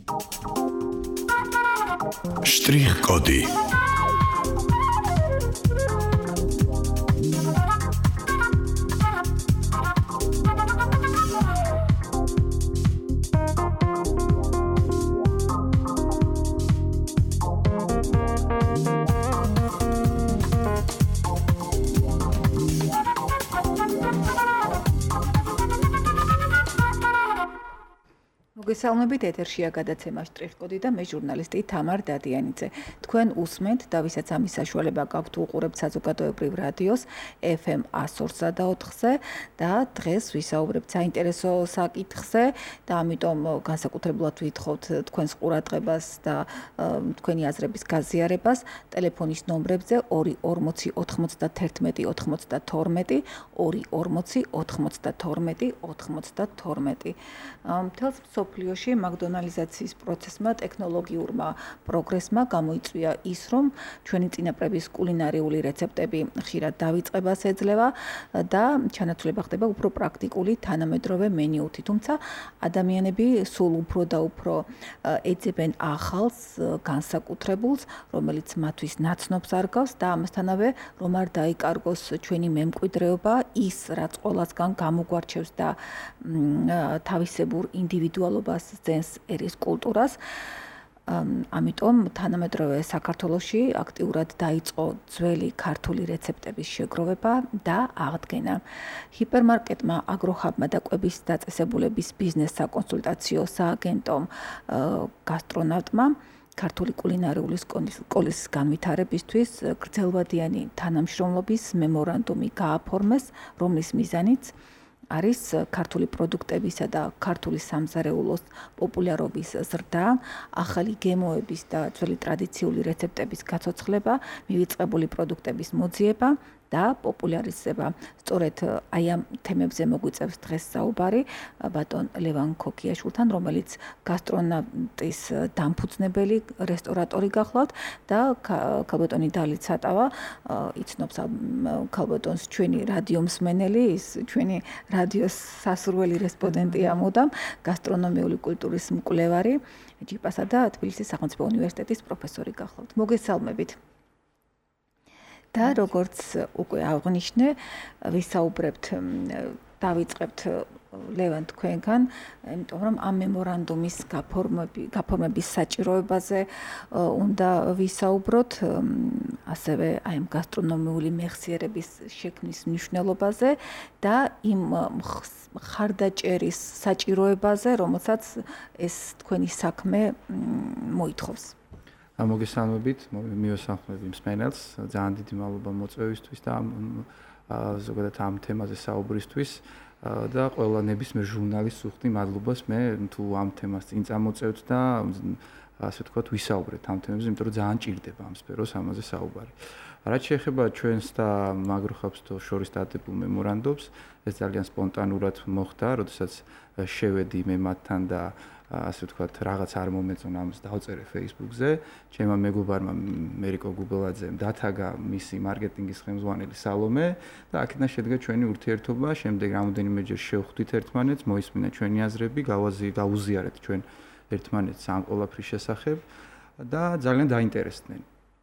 Շտրիխ-կոդի Მოგესალმებით, ეთერშია გადაცემა შტრიხ-კოდი და მე ჟურნალისტი თამარ დადიანიძე. Თქვენ უსმენთ და ვისაც ამის საშუალება გაქვთ უყურებთ საზოგადოებრივ რადიოს FM 104-ზე და დღეს ვისაუბრებთ საინტერესო საკითხზე და ამიტომ განსაკუთრებულად ვითხოვთ თქვენს ყურადღებას და თქვენი აზრების გაზიარებას ტელეფონის ნომრებზე 240 91 92 240 92 92. მთელს მსოფლიოში მაგდონალიზაციის პროცესმა ტექნოლოგიურმა პროგრესმა გამოიწვია ის, რომ ჩვენი წინაპრების კულინარიული რეცეპტები ხშირად დავიწყებას ეძლევა და ჩანაცვლება ხდება უფრო პრაქტიკული თანამედროვე მენიუთი. თუმცა ადამიანები სულ უფრო და უფრო ეძებენ ახალს, განსაკუთრებულს, რომელიც მათთვის ნაცნობს არ გავს და ამასთანავე რომ არ დაიკარგოს ჩვენი მემკვიდრეობა, ის რაც ყველასგან გამოგვარჩევს და თავისებურ ინდივიდუალობას ძენს ერის კულტურას. ამიტომ თანამედროვე საქართველოში აქტიურად დაიწყო ძველი ქართული რეცეპტების შეგროვება და აღდგენა. ჰიპერმარკეტმა, აგროჰაბმა და კვების დაწესებულების ბიზნეს საკონსულტაციო სააგენტომ გასტრონავტმა ქართული კულინარიული სკოლის განვითარებისთვის გრძელვადიანი თანამშრომლობის მემორანდუმი გააფორმეს, რომლის მიზანიც არის ქართული პროდუქტებისა და ქართული სამზარეულოს პოპულარობის ზრდა, ახალი გემოების და ძველი ტრადიციული რეცეპტების გაცოცხლება, მივიწყებული პროდუქტების მოძიება და პოპულარიზება. სწორედ აი ამ თემებზე მოგვიწევს დღეს საუბარი ბატონ ლევან ქოქიაშვილთან, რომელიც გასტრონავტის დამფუძნებელი რესტორატორი გახლავთ და ქალბატონი დალი ცატავა იცნობს ქალბატონს ჩვენი რადიო მსმენელი, ის ჩვენი რადიოს სასურველი რესპონდენტია მუდამ, გასტრონომიული კულტურის მკვლევარი, ჯიპასა და თბილისის სახელმწიფო უნივერსიტეტის პროფესორი გახლავთ. მოგესალმებით. და როგორც უკვე აღნიშნე, ვისაუბრებთ დავიწყებთ ლევან თქვენგან, იმიტომ რომ ამ მემორანდუმის გაფორმების საჭიროებაზე უნდა ვისაუბროთ, ასევე აი ამ გასტრონომიული მეხსიერების შექმნის მნიშვნელობაზე და იმ ხარდაჭერის საჭიროებაზე, რომელსაც ეს თქვენი საქმე მოითხოვს. მოგესალმებით, მივესალმები მსმენელს, ძალიან დიდი მადლობა მოწვევისთვის და ზოგადად ამ თემაზე საუბრისთვის და ყველა ნებისმიერ ჟურნალისტს ვუხდი მადლობას მე თუ ამ თემას წინ წამოწევთ და ასე ვთქვათ ვისაუბრეთ ამ თემებზე, იმიტომ რომ ძალიან ჭირდება ამ სფეროს ამაზე საუბარი. რაც შეეხება ჩვენს და აგროჰაბს შორის დადებულ მემორანდუმს, ეს ძალიან სპონტანურად მოხდა, როდესაც შევედი მე მათთან და ასე ვთქვათ, რაღაც არ მომეწონა ამას დავწერე Facebook-ზე, ჩემმა მეგობარმა მერიკო გუბელაძემ დათაგა მისი მარკეტინგის ხელმძღვანელი სალომე და აქედან შედგა ჩვენი ურთიერთობა, შემდეგ რამოდენიმეჯერ შევხვდით ერთმანეთს, მოისმინა ჩვენი აზრები, გავუზიარეთ ჩვენ ერთმანეთს ამ ყველაფრის შესახებ და ძალიან დაინტერესდნენ.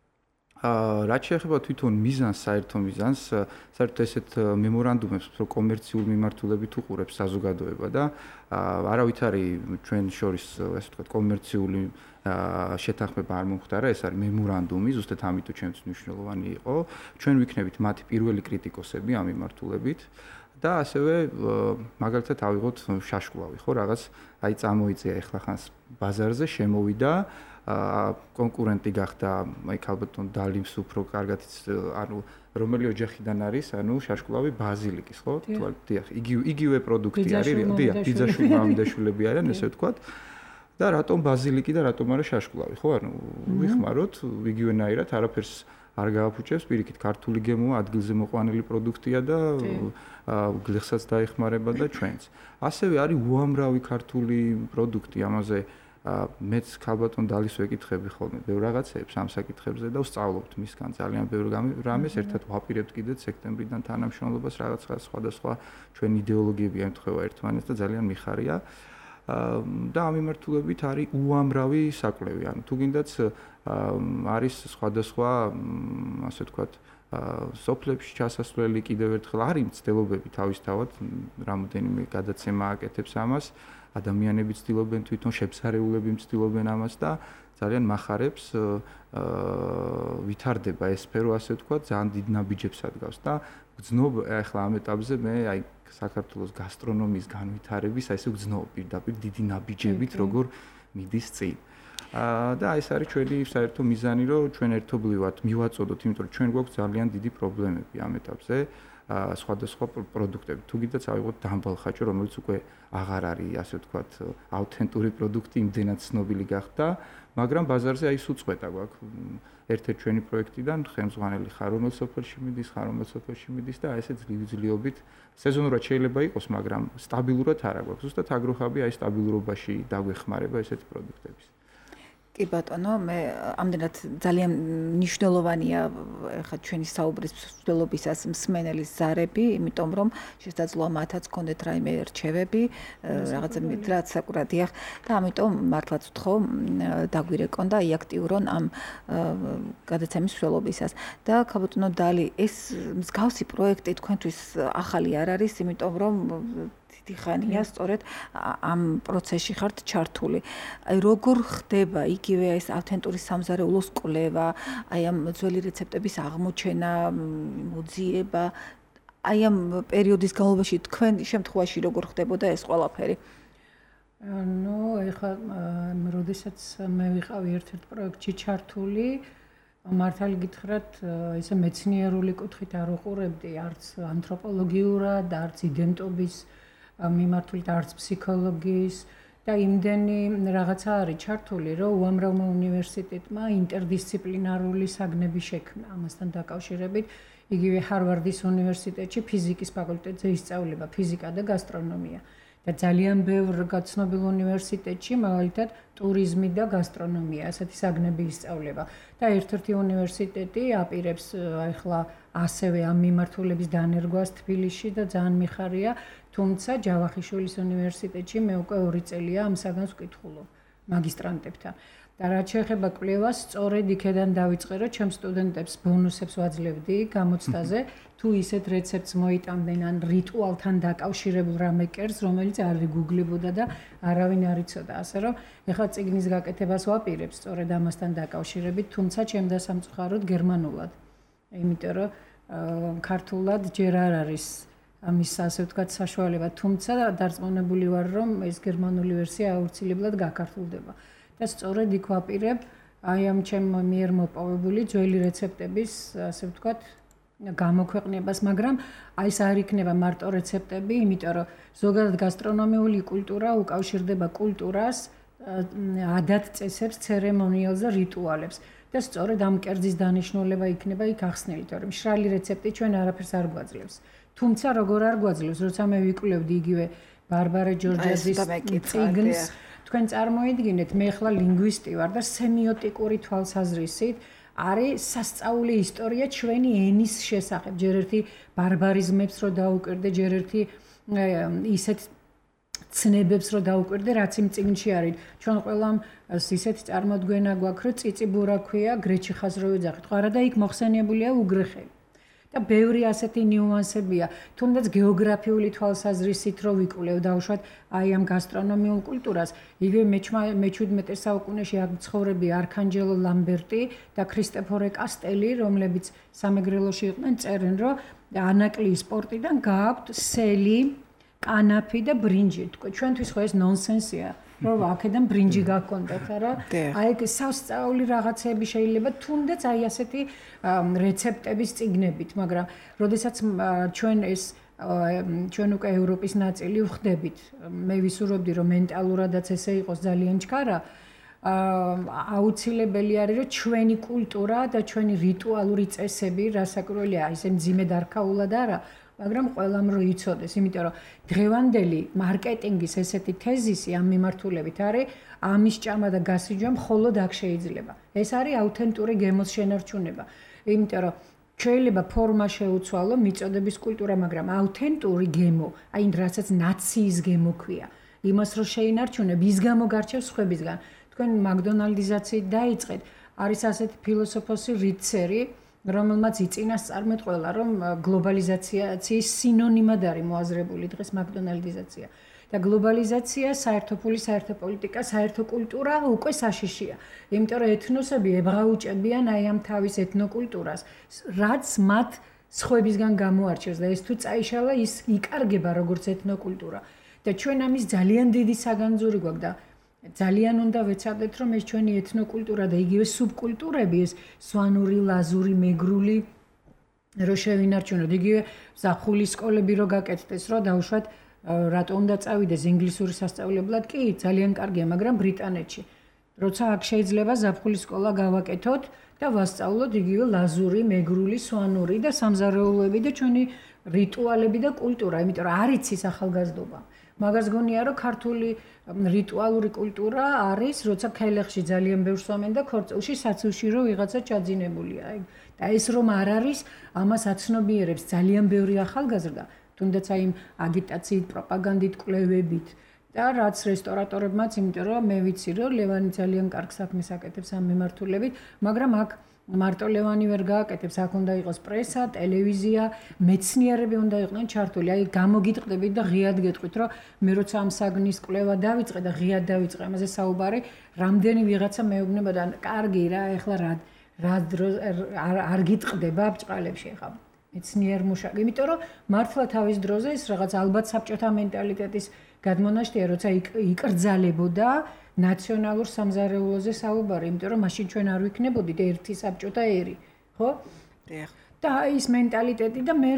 რაც შეეხება თვითონ მიზანს, საერთო მიზანს, საერთოდ ესეთ მემორანდუმებს უფრო კომერციული მიმართულებით უყურებს საზოგადოება და არავით არის ჩვენ შორის, ასე ვთქვათ, კომერციული შეთანხმება არ მომხდარა, ეს არის მემორანდუმი, ზუსტად ამიტომ ჩვენთვის მნიშვნელოვანი იყო. ჩვენ ვიქნებით მათი პირველი კრიტიკოსები ამ მიმართულებით და ასევე მაგალითად ავიღოთ შაშკვლავი, ხო, რაღაც აი წამოიწია ეხლახანს ბაზარზე, შემოვიდა კონკურენტი გახდა აი ქალბატონ დალიმს უფრო კარგად ანუ რომელი ოჯახიდან არის ანუ შაშკვლავი ბაზილიკის ხო თვალთია იგივე პროდუქტი არის დია ბიძაშვილი მამიდაშვილები არიან ესე ვთქვათ და რატომ ბაზილიკი და რატომ არა შაშკვლავი ხო ანუ ვიხმაროთ იგივენაირად არაფერს არ გააფუჭებს პირიქით ქართული გემოა ადგილზე მოყვანილი პროდუქტია და გლეხსაც დაეხმარება და ჩვენც ასევე არის უამრავი ქართული პროდუქტი ამაზე მეც ქალბატონ დალის ვეკითხები ხოლმე ბევრ რაღაცებს ამ საკითხებზე და ვსწავლობთ მისგან ძალიან ბევრ რამეს ერთად ვაპირებთ კიდეც სექტემბრიდან თანამშრომლობას რაღაც სხვადასხვა ჩვენ იდეოლოგიები ემთხვევა ერთმანეთს და ძალიან მიხარია და ამ მიმართულებით არის უამრავი საკვლევი. ანუ თუ გინდაც არის სხვადასხვა ასე ვთქვათ სოფლებში ჩასასვლელი კიდევ ერთხელ არის მცდელობები თავისთავად, რამოდენიმე გადაცემა აკეთებს ამას, ადამიანები ცდილობენ თვითონ შეფსარეულები ცდილობენ ამას და ძალიან მახარებს ვითარდება ეს სფერო ასე ვთქვათ, ძალიან დიდ ნაბიჯებს ადგავს და გძნობ ახლა ამ ეტაპზე მე აი საქართველოს გასტრონომიის განვითარების აი ესე გძნობ პირდაპირ დიდი ნაბიჯებით როგორ მიდის წინ. და ეს არის ჩვენი საერთო მიზანი, რომ ჩვენ ერთობლივად მივაწოდოთ, იმიტომ რომ ჩვენ გვაქვს ძალიან დიდი პრობლემები ამ ეტაპზე. სხვადასხვა პროდუქტები. თუ გინდაც ავიღოთ დამბალ ხაჭო, რომელიც უკვე აღარ არის, ასე ვთქვათ, ავთენტური პროდუქტი, იმდენად ცნობილი გახდა, მაგრამ ბაზარზე აი სულ წვეტა გვაქვს. ერთ-ერთ ჩვენი პროექტიდან ხელმძღვანელი ხარ, რომელ სოფელში მიდის, ხარ რომელ სოფელში მიდის და ესე ძლივ-ძლივობით სეზონურად შეიძლება იყოს, მაგრამ სტაბილურად არა გვაქვს. ზუსტად აგროხაბი აი სტაბილურობაში დაგვეხმარება ესეთი პროდუქტების. კი ბატონო, მე ამდენად ძალიან მნიშვნელოვანია ხა ჩვენი საუბრის მსვლელობისას მსმენელის ზარები, იმიტომ რომ შესაძლოა მათაც კონდეთ რაიმე რჩევები, რაღაცა რაც საკურადია და ამიტომ მართლაც ვთხოვ დაგვირეკონ და იაქტიურონ ამ გადაცემის მსვლელობისას. და ქაბატონო დალი, ეს მსგავსი პროექტი თქვენთვის ახალი არ არის, იმიტომ რომ დიდხანია სწორედ ამ პროცესში ხართ ჩართული. აი როგორ ხდება იგივე ეს ავთენტური სამზარეულოს კვლევა, აი ამ ძველი რეცეპტების აღმოჩენა, მოძიება, აი ამ პერიოდის განმავლობაში თქვენ შემთხვევაში როგორ ხდებოდა ეს ყველაფერი? ნუ ეხლა როდესაც მე ვიყავი ერთ-ერთ პროექტში ჩართული, მართალი გითხრათ, ესე მეცნიერული კუთხით არ უყურებდი არც ანთროპოლოგიურად, არც იდენტობის მიმართულებით არც ფსიქოლოგიის და იმდენი რაღაცა არის ჩართული, რომ უამრავმა უნივერსიტეტმა ინტერდისციპლინარული საგნები შექმნა ამასთან დაკავშირებით. იგივე ჰარვარდის უნივერსიტეტში ფიზიკის ფაკულტეტზე ისწავლება ფიზიკა და გასტრონომია. და ძალიან ბევრ გაცნობილ უნივერსიტეტში მაგალითად ტურიზმი და გასტრონომია ასეთი საგნები ისწავლება. და ერთ-ერთი უნივერსიტეტი აპირებს ახლა ასევე ამ მიმართულების დანერგვას თბილისში და ძალიან მიხარია, თუმცა ჯავახიშვილის უნივერსიტეტში მე უკვე 2 წელია ამ საგანს ვკითხულობ მაგისტრანტებთან. და რაც შეეხება კვლევას, სწორედ იქედან დავიწყე, რომ ჩემ სტუდენტებს ბონუსებს ვაძლევდი გამოცდაზე, თუ ისეთ რეცეპტს მოიტანდნენ ან რიტუალთან დაკავშირებულ რამე კერძს, რომელიც არ იგუგლებოდა და არავინ არ იცოდა. ასე რომ, ეხლა წიგნის გაკეთებას ვაპირებ სწორედ ამასთან დაკავშირებით, თუმცა ჩემ დასამწუხაროდ გერმანულად. იმიტომ რომ ქართულად ჯერ არ არის ამის ასე ვთქვათ საშუალება, თუმცა დარწმუნებული ვარ, რომ ეს გერმანული ვერსია აუცილებლად გაქართულდება. და სწორედ იქ ვაპირებ აი ამ ჩემ მიერ მოპოვებული ძველი რეცეპტების ასე ვთქვათ გამოქვეყნებას, მაგრამ აი ეს არ იქნება მარტო რეცეპტები, იმიტომ რომ ზოგადად გასტრონომიული კულტურა უკავშირდება კულტურას, ადათ-წესებს, ცერემონიალს და რიტუალებს. და სწორედ ამ კერძის დანიშნულება იქნება იქ ახსნილი, თორემ მშრალი რეცეპტი ჩვენ არაფერს არ გვაძლევს. თუმცა როგორ არ გვაძლევს, როცა მე ვიკვლევდი იგივე ბარბარე ჯორჯაძის წიგნს, თქვენ წარმოიდგინეთ, მე ახლა ლინგვისტი ვარ და სემიოტიკური თვალსაზრისით არის სასწაული ისტორია ჩვენი ენის შესახებ. ჯერ ერთი ბარბარიზმებს რო დაუკვირდე, ჯერ ერთი ისეთ ცნებებს რო დაუკვირდე, რაც იმ წიგნში არის. ჩვენ ყველამ ისეთი წარმოდგენა გვაქვს, რომ წიწიბურა ქვია, გრეჩი ხაზროვი ძაღლი. ხო არა და იქ მოხსენებულია უგრეხელი. და ბევრი ასეთი ნიუანსებია, თუნდაც გეოგრაფიული თვალსაზრისით რო ვიკვლევ დაუშვათ აი ამ გასტრონომიულ კულტურას, იგივე მე-17 საუკუნეში აქ ცხოვრები არქანჯელო ლამბერტი და ქრისტეფორე კასტელი, რომლებიც სამეგრელოში იყვნენ, წერენ, რომ ანაკლიის სპორტიდან გააქვთ სელი, კანაფი და ბრინჯი. ჩვენთვის ხო ეს ნონსენსია, რომ აქედან ბრინჯი გაქონდათ, არა? აი ეს სასწაული რაღაცები შეიძლება თუნდაც აი ასეთი რეცეპტების წიგნებით, მაგრამ როდესაც ჩვენ ეს ჩვენ უკვე ევროპის ნაწილი ვხდებით, მე ვისურვებდი, რომ მენტალურადაც ესე იყოს ძალიან ჩქარა, აუცილებელი არის, რომ ჩვენი კულტურა და ჩვენი რიტუალური წესები, რასაკვირველია, ისე მძიმედ არქაულად არა, მაგრამ ყველამ რო იცოდეს, იმიტომ რომ დღევანდელი მარკეტინგის ესეთი თეზისი ამ მიმართულებით არის, ამის ჭამა და გასიჯვა მხოლოდ აქ შეიძლება. ეს არის აუთენტური გემოს შენარჩუნება. იმიტომ რომ შეიძლება ფორმა შეუცვალო, მიწოდების კულტურა, მაგრამ აუთენტური გემო, აი რასაც ნაციის გემო ქვია. იმას რომ შეინარჩუნებ, ის გამოგარჩევს სხვებისგან. თქვენ მაკდონალდიზაციით დაიწყეთ, არის ასეთი ფილოსოფოსი რიცერი, რომელმაც იწინასწარმეტყველა, რომ გლობალიზაციის სინონიმად არის მოაზრებული დღეს მაკდონალდიზაცია. და გლობალიზაცია, საერთო ფული, საერთო პოლიტიკა, საერთო კულტურა უკვე საშიშია. იმიტომ რომ ეთნოსები ებრაუჭებიან აი ამ თავის ეთნოკულტურას, რაც მათ სხვებისგან გამოარჩევს და ეს თუ წაიშალა, ის იკარგება როგორც ეთნოკულტურა. და ჩვენ ამის ძალიან დიდი საგანძური გვაქვს და ძალიან უნდა ვეცადეთ, რომ ეს ჩვენი ეთნოკულტურა და იგივე სუბკულტურები, ეს სვანური, ლაზური, მეგრული რო შევინარჩუნოთ, იგივე ზაფხულის სკოლები რო გაკეთდეს, რომ დაუშვათ რატო უნდა წავიდეს ინგლისური სასწავლებლად? კი, ძალიან კარგია, მაგრამ ბრიტანეთში. როცა აქ შეიძლება ზაფხულის სკოლა გავაკეთოთ და ვასწავლოთ იგივე ლაზური, მეგრული, სვანური და სამზარეულოები და ჩვენი რიტუალები და კულტურა, იმიტომ რომ არ იცის ახალგაზრდობა. მაგას გონია, რომ ქართული რიტუალური კულტურა არის, როცა ქელეხში ძალიან ბევრს ვამენ და ქორწილში საცივში რო ვიღაცა ჩაძინებულია. და ეს რომ არ არის, ამას აცნობიერებს ძალიან ბევრი ახალგაზრდა. თუნდაც აი იმ აგიტაციით, პროპაგანდით, კვლევებით და რაც რესტორატორებმაც, იმიტომ რომ მე ვიცი, რომ ლევანი ძალიან კარგ საქმეს აკეთებს ამ მიმართულებით, მაგრამ აქ მარტო ლევანი ვერ გააკეთებს, აქ უნდა იყოს პრესა, ტელევიზია, მეცნიერები უნდა იყვნენ ჩართული. აი გამოგიტყდებით და ღიად გეტყვით, რომ მე როცა ამ საგნის კვლევა დავიწყე და ღიად დავიწყე ამაზე საუბარი, რამდენი ვიღაცა მეუბნება და კარგი რა, ეხლა რა დროს არ გიტყდება ბრჭყალებში ახლა. მეცნიერ მუშაკი, იმიტომ რომ მართლა თავის დროზე ის რაღაც ალბათ საბჭოთა მენტალიტეტის გადმონაშთია, როცა იკრძალებოდა ნაციონალურ სამზარეულოზე საუბარი, იმიტომ რომ მაშინ ჩვენ არ ვიქნებოდით ერთი საბჭოთა ერი, ხო? და ის მენტალიტეტი და მე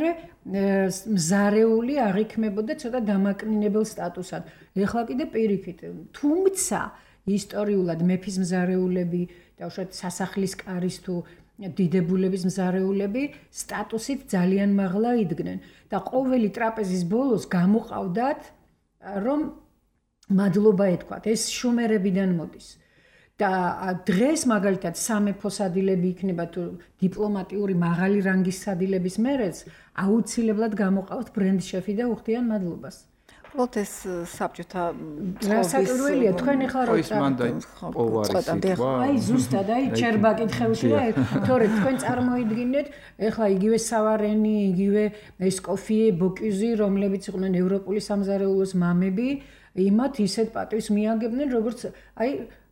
მზარეული აღიქმებოდა ცოტა დამაკნინებელ სტატუსად. ეხლა კიდე პირიქით, თუმცა ისტორიულად მეფის მზარეულები და უშუალოდ სასახლის კარის თუ დიდებულების მზარეულები სტატუსით ძალიან მაღლა იდგნენ და ყოველი ტრაპეზის ბოლოს გამოყავდათ რომ მადლობა ეთქვათ. ეს შუმერებიდან მოდის. და დღეს მაგალითად სამეფო სადილები იქნება თუ დიპლომატიური მაღალი რანგის სადილების მერეც აუცილებლად გამოყავთ ბრენდ შეფი და უხდიან მადლობას. უბრალოდ ეს საბჭოთა რასაკვირველია, თქვენ ახლა რო აი ზუსტად, აი ჩერბაკით ხევშია, თორე თქვენ წარმოიდგინეთ, ახლა იგივე სავარენი, იგივე ესკოფიე, ბოკიზი, რომლებიც იყვნენ ევროპული სამზარეულოს მამები, იმათ ისეთ პატივს მიაგებდნენ, როგორც აი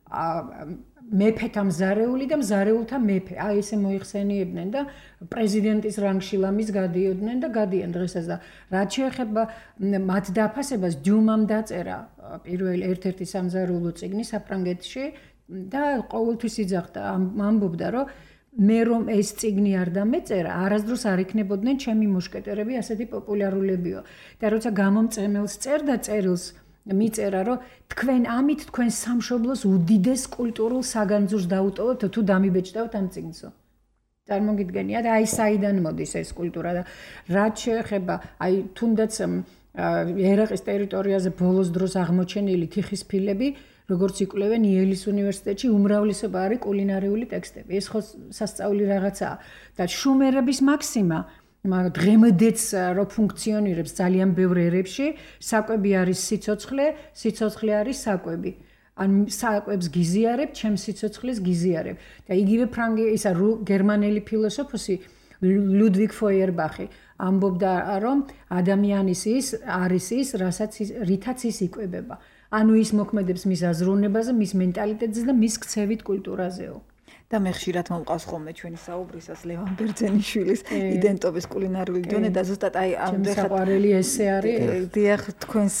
მეფეთა მზარეული და მზარეულთა მეფე. აი ესე მოიხსენიებდნენ და პრეზიდენტის რანგში ლამის გადიოდნენ და გადიან დღესაც და რაც შეეხება მათ დაფასებას, დიუმამ დაწერა პირველი ერთ-ერთი სამზარეულო წიგნი საფრანგეთში და ყოველთვის იძახდა, ამბობდა, რომ მე რომ ეს წიგნი არ დამეწერა, არასდროს არ იქნებოდნენ ჩემი მუშკეტერები ასეთი პოპულარულებიო. და როცა გამომწემელს წერდა წერილს მიწერა, რომ თქვენ ამით თქვენ სამშობლოს უდიდეს კულტურულ საგანძურს დაუტოვებთ თუ დამიბეჭდავთ ამ წიგნსო. წარმოგიდგენიათ, აი საიდან მოდის ეს კულტურა და რაც შეეხება, აი თუნდაც ერაყის ტერიტორიაზე ბოლოს დროს აღმოჩენილი თიხის ფილები, როგორც იკვლევენ იელის უნივერსიტეტში, უმრავლესობა არის კულინარიული ტექსტები. ეს ხო სასწაული რაღაცაა და შუმერების მაქსიმა დღემდეც რო ფუნქციონირებს ძალიან ბევრ ერებში, საკვები არის სიცოცხლე, სიცოცხლე არის საკვები. ან საკვებს გიზიარებ, ჩემს სიცოცხლეს გიზიარებ. და იგივე ისა გერმანელი ფილოსოფოსი ლუდვიგ ფოიერბახი ამბობდა, რომ ადამიანის ის არის ის, რითაც ის იკვებება. ანუ ის მოქმედებს მის აზროვნებაზე, მის მენტალიტეტზე და მის ქცევით კულტურაზეო. და მე ხშირად მომყავს ხოლმე ჩვენი საუბრისას ლევან ბერძენიშვილის იდენტობის კულინარიული დონე და ზუსტად აი ამ საყვარელი ესე არის. დიახ, თქვენს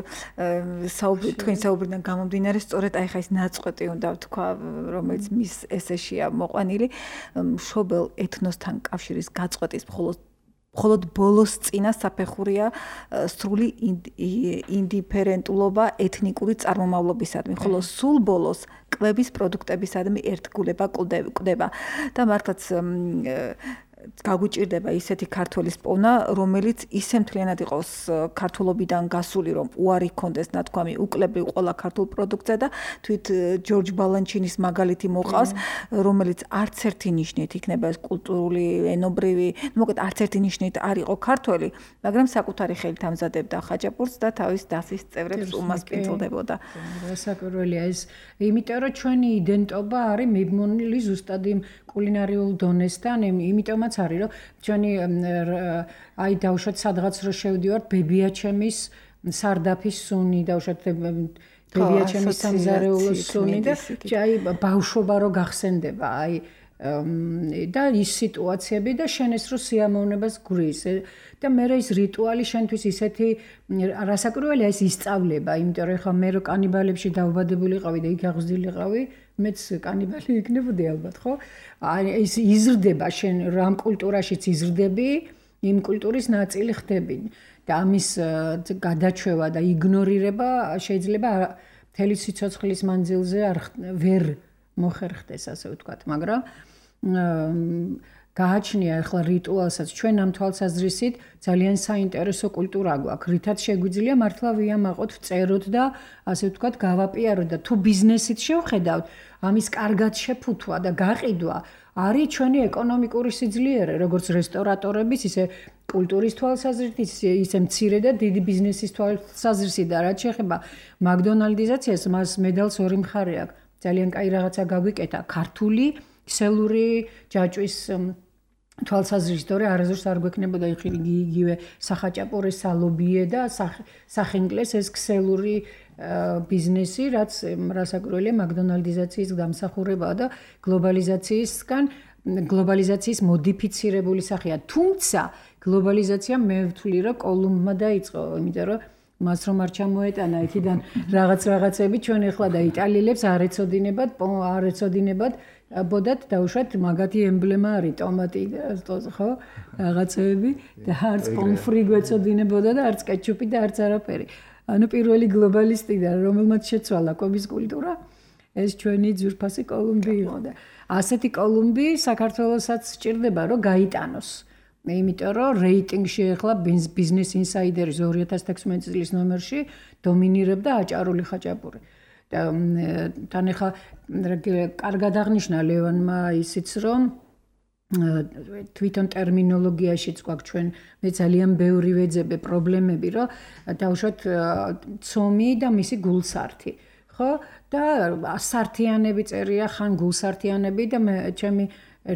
საუბრიდან გამომდინარე, სწორედ აი ხა ეს ნაწყვეტი უნდა ვთქვა, რომელიც მის ესეშია მოყვანილი, მშობელ ეთნოსთან კავშირის გაწყვეტის მხოლოდ ბოლოს წინა საფეხურია სრული ინდიფერენტულობა ეთნიკური წარმომავლობისადმი, ხოლო სულ ბოლოს კვების პროდუქტებისადმი ერთგულება კვდება. და მართლაც გაგვიჭირდება ისეთი ქართველის პოვნა, რომელიც ისე მთლიანად იყოს ქართულობიდან გასული, რომ უარი ჰქონდეს ნათქვამი უკლებრივ ყველა ქართულ პროდუქტზე და თვით ჯორჯ ბალანჩინის მაგალითი მოყავს, რომელიც არც ერთი ნიშნით იქნება ეს კულტურული, ენობრივი, მოკლედ არც ერთი ნიშნით არ იყო ქართველი, მაგრამ საკუთარი ხელით ამზადებდა ხაჭაპურს და თავის დასის წევრებს უმასპინძლდებოდა. რასაკვირველია ეს, იმიტომ რომ ჩვენი იდენტობა არის მიბმონილი ზუსტად იმ კულინარიულ დონესთან, იმიტომაც არის, რომ ჩვენი აი დავუშვათ სადღაც რო შევდივართ ბებიაჩემის სარდაფის სუნი, დავუშვათ ბებიაჩემის სამზარეულო სუნი და აი ბავშვობა რო გახსენდება, აი და ის სიტუაციები და შენ ეს რო სიამოვნებას გვრის და მე ის რიტუალი შენთვის ისეთი რასაკვირველია ეს ისწავლება, იმიტომ რომ ხა მე რო კანიბალებში დავბადებულიყავი და იქ აღზრდილიყავი მეც კანიბალი იქნებოდი ალბათ, ხო? აი ეს იზრდება შენ რამ კულტურაშიც იზრდები, იმ კულტურის ნაწილი ხდები და ამის გადაჩევა და იგნორირება შეიძლება მთელი სიცოცხლის მანძილზე ვერ მოხერხდეს, ასე ვთქვათ, მაგრამ გააჩნია ახლა რიტუალსაც ჩვენ ამ თვალსაზრისით ძალიან საინტერესო კულტურა გვაქვს, რითაც შეგვიძლია მართლა ვიამაყოთ, ვწეროთ და ასე ვთქვათ, გავაპიაროთ და თუ ბიზნესით შევხედავთ, ამის კარგად შეფუთვა და გაყიდვა არის ჩვენი ეკონომიკური სიძლიერე, როგორც რესტორატორების, ისე კულტურის თვალსაზრისით, ისე მცირე და დიდი ბიზნესის თვალსაზრისით და რაც შეეხება მაკდონალდიზაციას, მას მედალს ორი მხარე აქვს. ძალიან კაი რაღაცა გაგვიკეთა ქართული ქსელური ჯაჭვის თვალსაზრისით, რომ არასდროს არ გვექნებოდა იგივე სახაჭაპურის სალობიე და სახინკლეს ეს ქსელური ბიზნესი, რაც რასაკვირველია მაკდონალდიზაციის დამსახურებაა და გლობალიზაციის მოდიფიცირებული სახეა. თუმცა გლობალიზაცია მე ვთვლი, რომ კოლუმბმა დაიწყო, იმიტომ რომ მას რომ არ ჩამოეტანა იქიდან რაღაცები ჩვენ ახლა და იტალიელებს არ ეცოდინებათ ბოდათ დაუშვათ მაგათი ემბლემა არის ტომატი ხო რაღაცები და არც პომფრი გვეცოდინებოდა და არც კეჩუპი და არც არაფერი. ანუ პირველი გლობალისტი და რომელმაც შეცვალა კვების კულტურა ეს ჩვენი ძვირფასი კოლუმბი იყო და ასეთი კოლუმბი საქართველოსაც სჭირდება რომ გაიტანოს. იმიტომ რომ რეიტინგში ახლა ბიზნეს ინსაიდერის 2016 წლის ნომერში დომინირებდა აჭარული ხაჭაპური. და თან ახლა კარგად აღნიშნა ლევანმა ისიც რომ თვითონ ტერმინოლოგიაშიც გვაქვს ჩვენ მე ძალიან ბევრი ვეძებე პრობლემები რომ დავუშვათ ცომი და მისი გულსართი. ხო და სართიანები წერია ხან გულსართიანები და მე ჩემი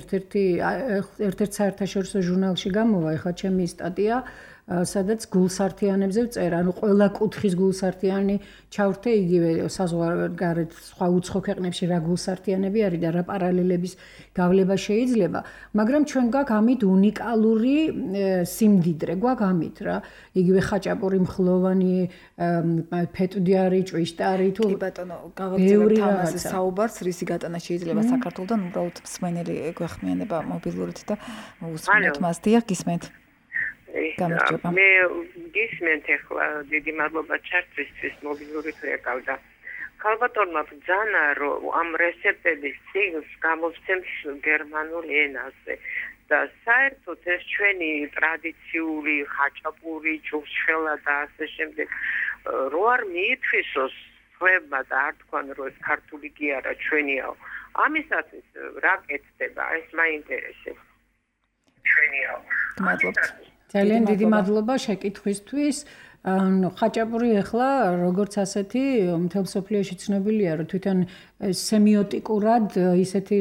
ერთ-ერთ საერთაშორისო ჟურნალში გამოვა ახლა ჩემი სტატია სადაც გულსართიანებზე ვწერ, ანუ ყველა კუთხის გულსართიანი ჩავრთე იგივე საზღვარგარეთ სხვა უცხო ქვეყნებში რა გულსართიანები არის და რა პარალელების გავლება შეიძლება, მაგრამ ჩვენ გვაქვს ამით უნიკალური სიმდიდრე, გვაქვს ამით რა, იგივე ხაჭაპური მხლოვანი ფეტვდი არის, ჭვიშტარი თუ კი ბატონო, გავაგზავნებთ ამაზე საუბარს, რისი გატანა შეიძლება საქართველოსთან, უბრალოდ მსმენელი გვეხმიანება მობილურით და უსმენთ მას, დიახ, გისმენთ. მე გისმენთ ახლა დიდი მადლობა ჩართვისთვის მობილური თუ ეკავდა. ქალბატონმა ბრძანა რომ ამ რესეპტების ციკლს გამოვცემს გერმანულ ენაზე და საერთოდ ეს ჩვენი ტრადიციული ხაჭაპური, ჭურჭხელა და ასე შემდეგ რო არ მიითვისოს ხლებმა და არ თქვან რომ ეს ქართული კი არა ჩვენიაო. ამისათვის რა კეთდება? ეს მაინტერესებს. ჩვენიაო. მადლობთ. ძალიან დიდი მადლობა შეკითხვისთვის. ხაჭაპური ახლა როგორც ასეთი მთელ მსოფლიოში ცნობილია, რომ თვითონ სემიოტიკურად ისეთი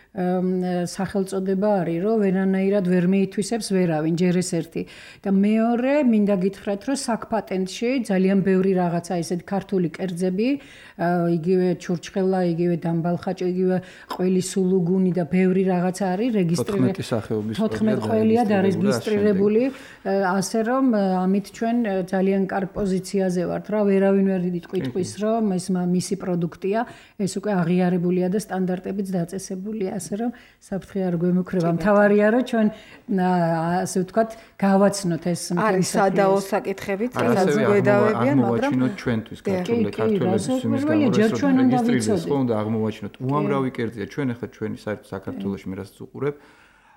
სახელწოდება არის, რომ ვერანაირად ვერ მიითვისებს ვერავინ, ჯერ ეს ერთი. და მეორე, მინდა გითხრათ, რომ საქპატენტში ძალიან ბევრი რაღაცა ესეთ ქართული კერძები, იგივე ჩურჭხელა, იგივე დამბალხაჭი, იგივე ყველი სულუგუნი და ბევრი რაღაცა არის რეგისტრირებული. 14 სახეობის 14 ყველია დარეგისტრირებული, ასე რომ ამით ჩვენ ძალიან კარგ პოზიციაზე ვართ რა, ვერავინ ვერ იტყვის, რომ ეს მისი პროდუქტია, ეს უკვე აღიარებულია და სტანდარტებიც დაწესებულია, ასე რომ საფრთხე არ გვემუქრება. მთავარია რომ ჩვენ ასე ვთქვათ, გავაცნოთ ეს არის სადაო საკითხებით, სადაც გვედავებიან, მაგრამ აღმოვაჩინოთ ჩვენთვის ქართველების იმის გამო რეგისტრირდეს, ხო უნდა აღმოვაჩინოთ. უამრავი კერძია ჩვენ ახლა ჩვენი საერთოდ საქართველოში მე რასაც უყურებ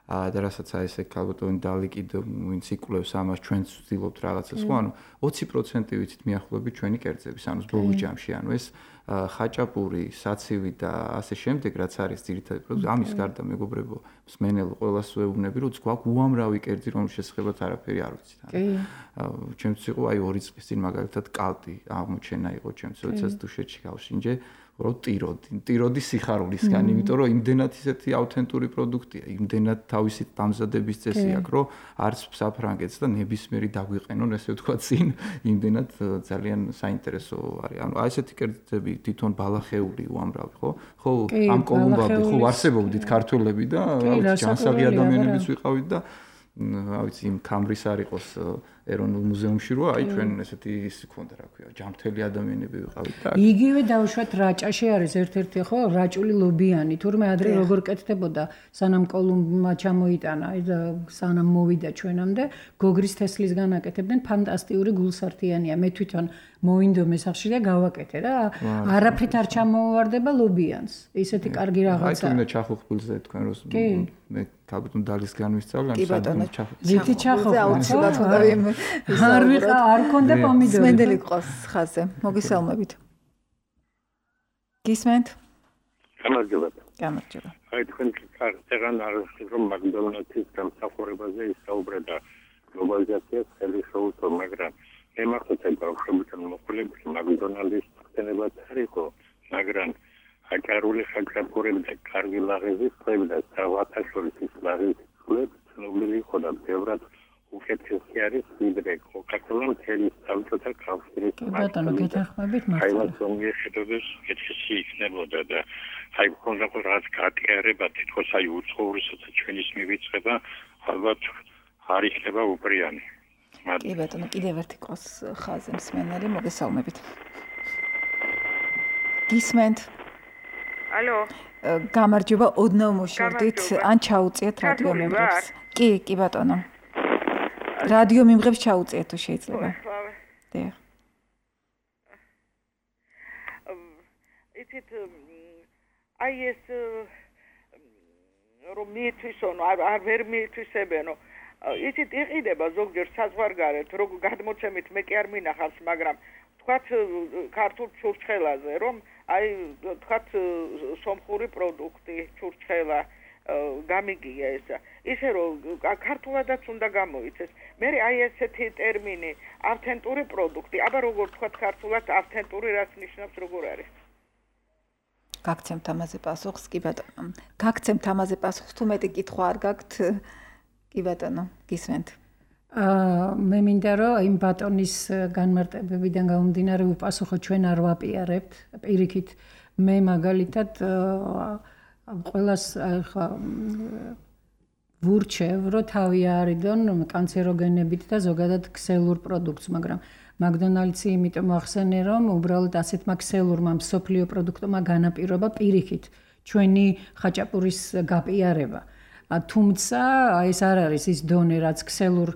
და რასაც აი ესე ქალბატონი დალი კიდევ ვინც იკვლევს ამას ჩვენც ვცდილობთ რაღაცა სხვა, ანუ 20% ვიცით მიახლოებით ჩვენი კერძების, ანუ ბოლო ჯამში, ანუ ეს ხაჭაპური, საცივი და ასე შემდეგ, რაც არის ძირითადი პროდუქტი, ამის გარდა მეგობრებო, მსმენელო ყველას ვეუბნები, რომ გვაქვს უამრავი კერძი, რომლის შესახებაც არაფერი არ ვიცით. ჩემც იყო აი 2 წლის წინ მაგალითად კალტი აღმოჩენა იყო ჩემს, როდესაც დუშეთში გავშინჯე, რომ ტიროდი სიხარულისგან, იმიტომ რომ იმდენად ისეთი აუთენტური პროდუქტია, იმდენად თავისი დამზადების წესი აქვს, რომ არც საფრანგეთს და ნებისმიერი დაგვიყენონ, ესე ვთქვათ, წინ იმდენად ძალიან საინტერესო არის. ანუ აი ესეთი კერძები თვითონ ბალახეული უამრავი, ხო? ხო, ამ კოლუმბამდე ხო არსებობდით ქართველები და ჯანსაღი ადამიანებიც ვიყავით და რა ვიცი, იმ კამბრის არ იყოს ეროვნულ მუზეუმში რო აი ჩვენ ესეთი ის ქონდა, რა ქვია, ჯანმრთელი ადამიანები ვიყავით და იგივე დავუშვათ რაჭაში არის ერთ-ერთი ხო რაჭული ლობიანი, თურმე ადრე როგორ კეთდებოდა სანამ კოლუმბმა ჩამოიტანა და სანამ მოვიდა ჩვენამდე გოგრის თესლისგან აკეთებდნენ ფანტასტიკური გულსართიანია მე თვითონ მოინდომე სახში და გავაკეთე რა არაფრით არ ჩამოვარდება ლობიანს ისეთი კარგი რაღაცა აი თუნდა ჩახუხბილზე თქვენ როს მე კაბიტონ დალის განვისწავლე კი ბატონო ზეთი ჩახუხბილზე აუცილებლად არ კონდა პომიდორი სმენდელი ყავს ხაზე მოგესალმებით გისმენთ გამარჯობა აი თქვენ წეგან არის რომ მაგდონალდსის დამსახურებაზე ისაუბრეთ და გლობალიზაციას ხელი შეუწყო მაგრამ ემართოთ ბავშვებთან მოყოლებული მაგდონალდის ხსენებაც არ იყო მაგრამ აკარული ხაგრაფურები და კარგი ლაღების ხლები და საავადმყოფოს ის ლაღის ხლები ცნობილი იყო და ბევრად უკეთესი არის ვიდრე კოკაკოლა მთელი საბჭოთა კავშირის ბატონო გეთანხმებით მართლა აი ლასონგე ხედავდეს კეთილი იქნებოდა და აი ქონდა რაღაც გატიარება თითქოს აი უცხოურისაც ჩვენის მივიწყება ალბათ არ იქნება უპრიანი კი ბატონო კიდევ ერთი ყავს ხაზე მსმენელი მოგესალმებით გისმენთ ალო გამარჯობა ოდნავ მოშორდით ან ჩაუწიეთ რადიო მიმღებს კი ბატონო რადიო მიმღებს ჩაუწიეთ თუ შეიძლება დიახ იცით აი ეს რომ მიეთვისონო არ ვერ მიეთვისებენო იცით იყიდება ზოგჯერ საზღვარგარეთ როგორ გადმოცემით მე კი არ მინახავს მაგრამ თქვათ ქართულ ჩურჩხელაზე რომ აი თქვათ სომხური პროდუქტი ჩურჩხელა გამიგია ესა ისე რომ ქართულადაც უნდა გამოიცეს მე აი ესეთი ტერმინი ავთენტური პროდუქტი აბა როგორ თქვათ ქართულად ავთენტური რაც ნიშნავს როგორ არის გაგცემთ ამაზე პასუხს კი ბატონო გაგცემთ ამაზე პასუხს თუ მეტი კითხვა არ გაქვთ კი ბატონო გისმენთ მე მინდა რომ იმ ბატონის განმარტებებიდან გამომდინარე უპასუხო ჩვენ არ ვაპიარებთ პირიქით მე მაგალითად ყველას ხა ვურჩევ რომ თავი არიდონ კანცეროგენებით და ზოგადად ქსელურ პროდუქტს მაგრამ მაგდონალდსი იმიტომ ახსენე რომ უბრალოდ ასეთმა ქსელურმა მსოფლიო პროდუქტმა განაპირობა პირიქით ჩვენი ხაჭაპურის გაპიარება თუმცა ეს არ არის ის დონე რაც ქსელურ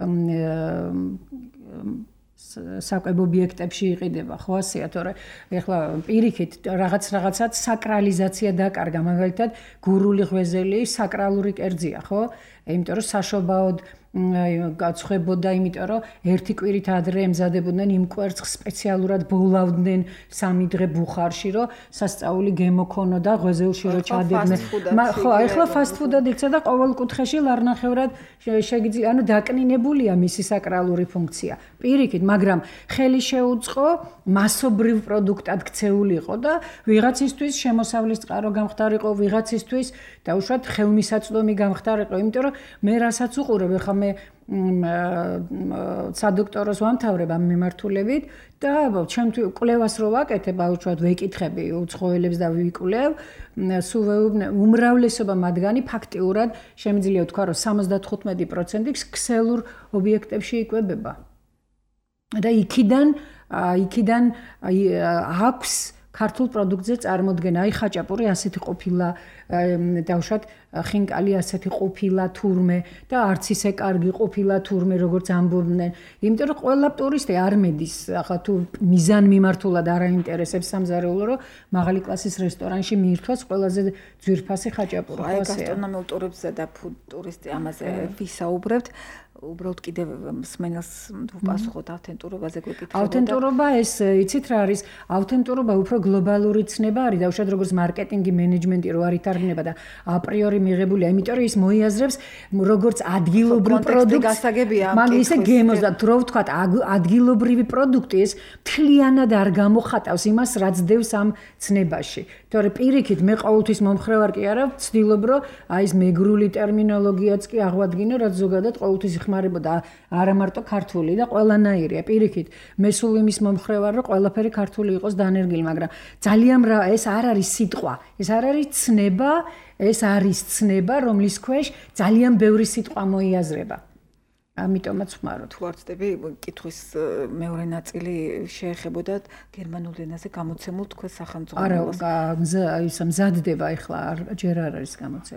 საკვებ ობიექტებში იყიდება ხო ასეა თორე ეხლა პირიქით რაღაცაც საკრალიზაცია დაკარგა მაგალითად გურული ღვეზელი საკრალური კერძია ხო იმიტომ რომ საშობაოდ გაცხვებოდა იმიტომ რომ ერთი კვირით ადრე ემზადებოდნენ იმ კვერცხს სპეციალურად ბოლავდნენ 3 დღე ბუხარში რომ სასწაული გემოქონოდა ღვეზელში რომ ჩადებდნენ ხო ეხლა ფასტფუდად იქცა და ყოველ კუთხეში ლარნახევრად შეგიძლია ანუ დაკნინებულია მისი საკრალური ფუნქცია პირიქით მაგრამ ხელი შეუწყო მასობრივ პროდუქტად ქცეულიყო და ვიღაცისთვის შემოსავლის წყარო გამختارიყო ვიღაცისთვის დაუშვათ ხელმისაწვდომი გამختارიყო იმიტომ რომ მე რასაც უყურებ ეხლა მე სადოქტოროს ვამთავრებ ამ მიმართულებით და ჩემთვის კვლევას რო ვაკეთებ აუჩვად ვეკითხები უცხოელებს და ვიკვლევ სულ უმრავლესობა მათგანი ფაქტიურად შემიძლია ვთქვა რომ 75% ქსელურ ობიექტებში იკვებება და იქიდან აქვს ქართულ პროდუქტზე წარმოდგენა. აი ხაჭაპური ასეთი ყოფილა, დავუშვათ ხინკალი ასეთი ყოფილა თურმე და არც ისე კარგი ყოფილა თურმე, როგორც ამბობდნენ. იმიტომ რომ ყველა ტურისტი არ მედის, ახლა თუ მიზან მიმართულად არ აინტერესებს სამზარეულო, რომ მაღალი კლასის რესტორანში მიირთვას ყველაზე ძვირფასი ხაჭაპური. აი გასტრონომიულ ტურებზე და ფუდ ტურისტი ამაზე ვისაუბრებთ. უბრალოდ კიდევ მსმენელს თუ პასუხობთ ავთენტურობაზე გვეკითხებოდა. ავთენტურობა ეს იცით რა არის? ავთენტურობა უფრო გლობალური ცნება არის, დაუშვათ როგორც მარკეტინგი, მენეჯმენტი რო არ ითარგმნება და აპრიორი მიღებულია, იმიტომ რომ ის მოიაზრებს როგორც ადგილობრივ პროდუქტს. მაგ ისე გემოს და რო ვთქვათ ადგილობრივი პროდუქტი ეს მთლიანად არ გამოხატავს იმას, რაც დევს ამ ცნებაში. თორე პირიქით მე ყოველთვის მომხრევარ კი არა, ვცდილობ რომ აი ეს მეგრული ტერმინოლოგიაც კი აღვადგინო, რაც ზოგადად ყოველთვის იხმარებოდა არა მარტო ქართული და ყველანაირია. პირიქით მე სულ იმის მომხრევარ რომ ყველაფერი ქართული იყოს დანერგილი, მაგრამ ძალიან ეს არ არის სიტყვა, ეს არ არის ცნება, ეს არის ცნება, რომლის ქვეშ ძალიან ბევრი სიტყვა მოიაზრება. ამიტომაც ხმარო. თუ არ ვწდები, კითხვის მეორე ნაწილი შეეხებოდა გერმანულ ენაზე გამოცემულ თქვენ სახელმწიფოს. არა, ის მზადდება ახლა ჯერ არ არის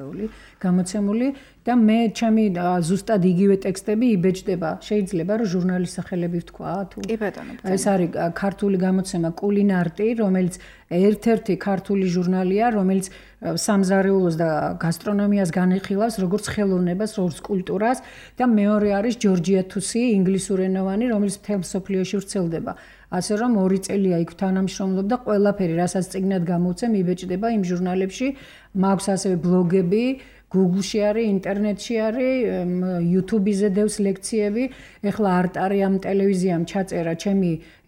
გამოცემული და მე ჩემი ზუსტად იგივე ტექსტები იბეჭდება. შეიძლება რომ ჟურნალის სახელები ვთქვა თუ. კი ბატონო. ეს არის ქართული გამოცემა კულინარტი, რომელიც ერთ-ერთი ქართული ჟურნალია, რომელიც სამზარეულოს და გასტრონომიას განიხილავს როგორც ხელოვნებას, როგორც კულტურას და მეორე არის ჯორჯია თუსი, ინგლისურენოვანი, რომელიც მთელ მსოფლიოში ვრცელდება. ასე რომ 2 წელია იქ თანამშრომლობდა, ყველაფერი, რასაც წიგნად გამოვცემ, იბეჭდება იმ ჟურნალებში. მაქვს ასევე ბლოგები, Google-ში არის, ინტერნეტში არის, YouTube-ზე დევს ლექციები. ეხლა არტარი ამ ტელევიზიამ ჩაწერა ჩემი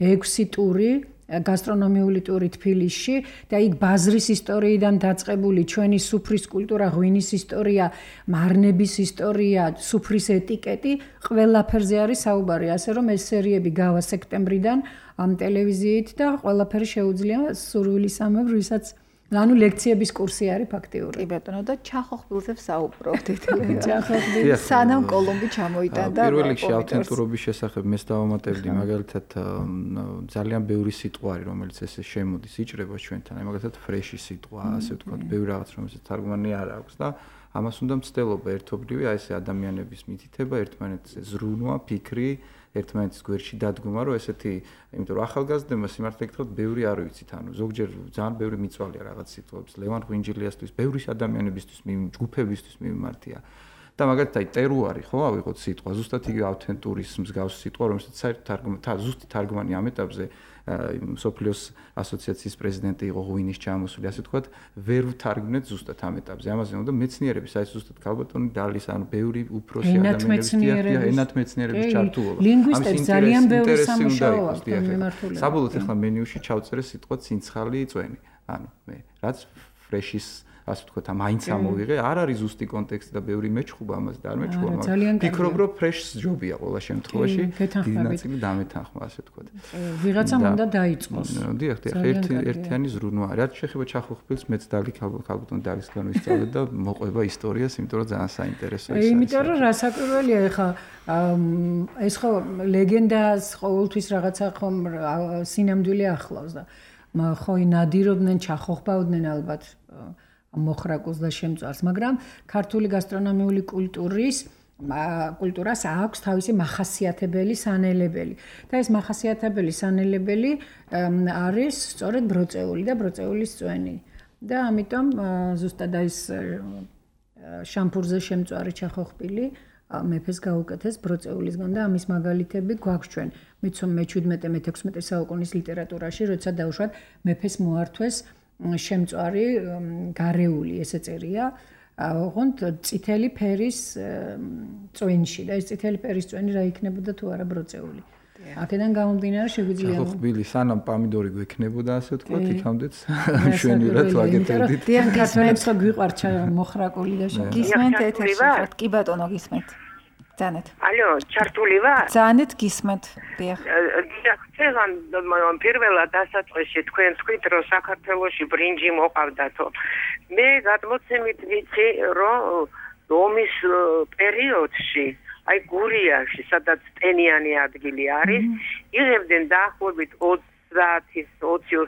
6 ტური, გასტრონომიული ტური თბილისში და იქ ბაზრის ისტორიიდან დაწყებული ჩვენი სუფრის კულტურა, ღვინის ისტორია, მარნების ისტორია, სუფრის ეტიკეტი, ყველაფერზე არის საუბარი. ასე რომ ეს სერიები გავა სექტემბრიდან ამ ტელევიზიით და ყველაფერი შეუძლია სურვილისამებრ, ვისაც ანუ ლექციების კურსი არის ფაქტიურად. კი ბატონო და ჩახოხბილზე ვსაუბრობთ ჩახოხბილი. სანამ კოლუმბი ჩამოიტანდა. პირველ რიგში ავთენტურობის შესახებ მე დავამატებდი მაგალითად ძალიან ბევრი სიტყვა არის, რომელიც ესე შემოდის, იჭრება ჩვენთან. აი მაგალითად ფრეში სიტყვა, ასე ვთქვათ, ბევრი რაღაც რომელსაც თარგმანი არ აქვს და ამას უნდა მცდელობა ერთობლივი, აი ესე ადამიანების მითითება, ერთმანეთზე ზრუნვა, ფიქრი ერთმანეთის გვერდში დადგომა, რომ ესეთი, იმიტომ რომ ახალგაზრდება სიმართლე გითხრათ, ბევრი არ ვიცით, ანუ ზოგჯერ ძალიან ბევრი მიწვალია რაღაც სიტყვებს, ლევან ღვინჯილიასთვის, ბევრი ადამიანებისთვის, ჯგუფებისთვის მიმართია. და მაგალითად აი ტერუარი, ხო, ავიღოთ სიტყვა, ზუსტად იგივე ავთენტურის მსგავსი სიტყვა, რომელსაც საერთოდ ზუსტი თარგმანი ამ ეტაპზე მსოფლიოს ასოციაციის პრეზიდენტი იყო ღვინის ჩამოსული, ასე ვთქვათ, ვერ ვთარგმნეთ ზუსტად ამ ეტაპზე. ამაზე უნდა მეცნიერების, აი ზუსტად ქალბატონი დალის, ანუ ბევრი უფროსი ადამიანების ენათმეცნიერების ჩართულობა. ლინგვისტებს ძალიან ბევრი სამუშაო აქვს მიმართული. საბოლოოდ ახლა მენიუში ჩავწერე სიტყვა ცინცხალი წვენი. ანუ მე რაც ფრეშის ასე ვთქვათ, მაინც ამოვიღე, არ არის ზუსტი კონტექსტი და ბევრი მეჩხუბა ამას და არ მეჩხუბა, მაგრამ ფიქრობ, რომ ფრეშს ჯობია ყველა შემთხვევაში, დიდი ნაწილი დამეთანხმა, ასე ვთქვათ. ვიღაცამ უნდა დაიწყოს. დიახ, ერთიანი ზრუნვა. რაც შეეხება ჩახოხბილს, მეც ქალბატონ დალისგან ვისწავლე და მოყვება ისტორიას, იმიტომ რომ ძალიან საინტერესოა ის. იმიტომ რომ რასაკვირველია, ეხა ეს ხო ლეგენდას ყოველთვის რაღაცა ხომ სინამდვილე ახლავს და ხო ინადირობდნენ, ჩახოხბავდნენ ალბათ მოხრაკულს და შემწვარს, მაგრამ ქართული გასტრონომიული კულტურას აქვს თავისი მახასიათებელი სანელებელი. და ეს მახასიათებელი სანელებელი არის სწორედ ბროწეული და ბროწეულის წვენი. და ამიტომ ზუსტად ის შამპურზე შემწვარი ჩახოხბილი მეფეს გაუკეთეს ბროწეულისგან და ამის მაგალითები გვაქვს ჩვენ. მე-17-16 საუკუნის ლიტერატურაში, როცა დავუშვათ მეფეს მოართვეს შემწვარი გარეული, ესე წერია, ოღონდ წითელი ფერის წვენში და ეს წითელი ფერის წვენი რა იქნებოდა თუ არა ბროწეული. აქედან გამომდინარე შეგვიძლია ჩახოხბილი სანამ პამიდორი გვექნებოდა, ასე ვთქვათ, იქამდეც შვენივრად ვაკეთებდით. დიან ქართველებს ხო გვიყვართ მოხრაკული და შე. გისმენთ ეთერში, კი ბატონო გისმენთ. ძანეთ. ალო, ჩართული ვარ? ძანეთ გისმენთ. დიახ. დიახ, წეგან პირველად დასაწყისში თქვენ თქვით, რომ საქართველოში ბრინჯი მოყავდათო. მე გადმოცემით ვიცი, რომ ომის პერიოდში აი გურიაში, სადაც ტენიანი ადგილი არის, იღებდნენ დაახლოებით 20-30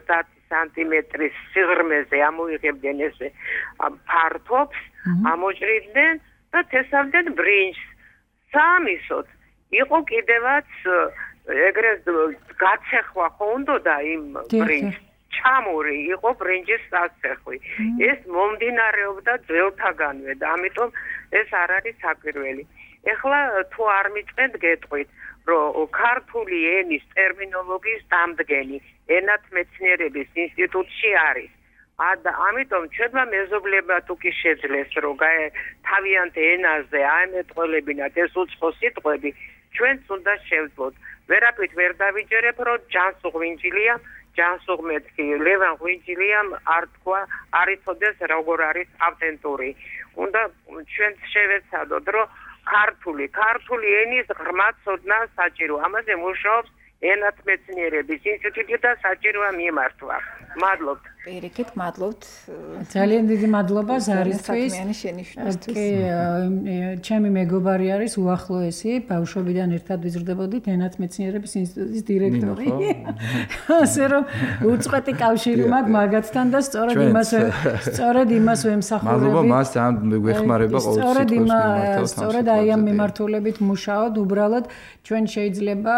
სანტიმეტრის სიღრმეზე ამოიღებდნენ ესე ფართობს, ამოჭრიდნენ და თესავდნენ ბრინჯს. სამისოთ იყო კიდევაც ეგრეთ გაცეხვა ხო უნდა იმ ბრინჯს. ჩამური იყო ბრინჯის საცეხვი. ეს მომდინარეობდა ძველთაგანვე და ამიტომ ეს არ არის საკვირველი. ეხლა თუ არ მიწყენთ გეტყვით, რომ ქართული ენის ტერმინოლოგიის დამდგენი ენათმეცნიერების ინსტიტუტში არის. ამიტომ ჩვენმა მეზობლებმა თუ კი შეძლეს, რომ თავიანთ ენაზე აემეტყველებინათ ეს უცხო სიტყვები, ჩვენც უნდა შევძლოთ. ვერაფრით ვერ დავიჯერებ, რომ ჯანსუღვინჯილია ჯანსუღმეთქი ლევან ღვინჯილიამ არ თქვა არ იცოდეს როგორ არის ავთენტური. უნდა ჩვენც შევეცადოთ, რომ ქართული ენის ღრმა ცოდნა საჭირო. ამაზე მუშაობს ენათმეცნიერების ინსტიტუტი და საჭიროა მიემართვა. მადლობთ. პირიქით, მადლობთ. ძალიან დიდი მადლობა ზარისთვის. კი, ჩემი მეგობარი არის უახლოესი, ბავშვობიდან ერთად ვიზრდებოდით ენათმეცნიერების ინსტიტუტის დირექტორი. ასე რომ უწყვეტი კავშირი მაქვს მაგათთან და სწორედ იმას ვემსახურები. მადლობა მას ძალიან გვეხმარება ყოველ სიტყვას. სწორედ აი ამ მიმართულებით მუშაობ, უბრალოდ ჩვენ შეიძლება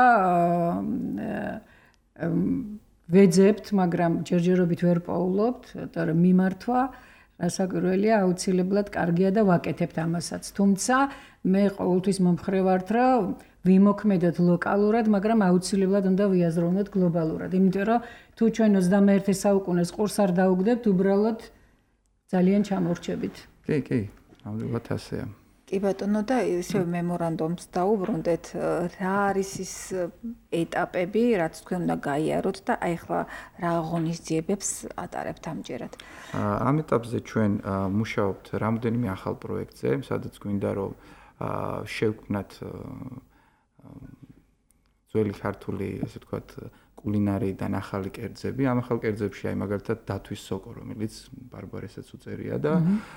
ვეძებთ, მაგრამ ჯერჯერობით ვერ პოულობთ, იმიტომ რომ მიმართვა რასაკვირველია აუცილებლად კარგია და ვაკეთებთ ამასაც. თუმცა მე ყოველთვის მომხრე ვარ, რომ ვიმოქმედოთ ლოკალურად, მაგრამ აუცილებლად უნდა ვიაზროვნოთ გლობალურად. იმიტომ რომ თუ ჩვენ 21 საუკუნეს ყურს არ დაუგდებთ, უბრალოდ ძალიან ჩამორჩებით. კი, ნამდვილად ასეა. კი ბატონო და ისევ მემორანდუმს დაუბრუნდეთ, რა არის ის ეტაპები, რაც თქვენ უნდა გაიაროთ და აი ახლა რა ღონისძიებებს ატარებთ ამჯერად? ამ ეტაპზე ჩვენ მუშაობთ რამდენიმე ახალ პროექტზე, სადაც გვინდა რომ შევქმნათ ძველი ქართული, ასე ვთქვათ, კულინარიიდან ახალი კერძები. ამ ახალ კერძებში აი მაგალითად დათვის სოკო, რომელიც ბარბარესაც უწერია და